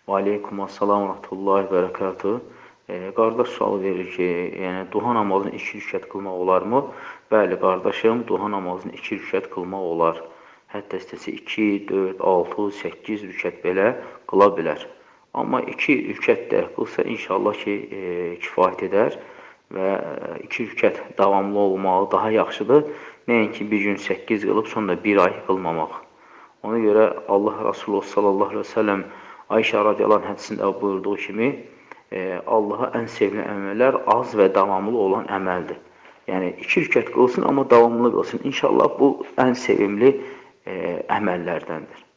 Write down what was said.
Və aleykum assalam və rahmetullahi və bərəkatuhu. Qardaş sual verir ki, yəni duha namazını 2 rükət qılmaq olarmı? Bəli, qardaşım, duha namazını 2 rükət qılmaq olar. Hətta istəsə 2, 4, 6, 8 rükət belə qıla bilər. Amma 2 rükət də qılsa inşallah ki, kifayət edər və 2 rükət davamlı olmağı daha yaxşıdır. Nəinki bir gün 8 qılıb, sonra 1 ay qılmamaq. Ona görə Allah Rasulü sallallahu aleyhi ve sellem Ayşə radiyallahu anh hədisində buyurduğu kimi Allaha ən sevimli əməllər az və davamlı olan əməldir. Yəni 2 rükət qılsın, amma davamlı qılsın. İnşallah bu ən sevimli əməllərdəndir.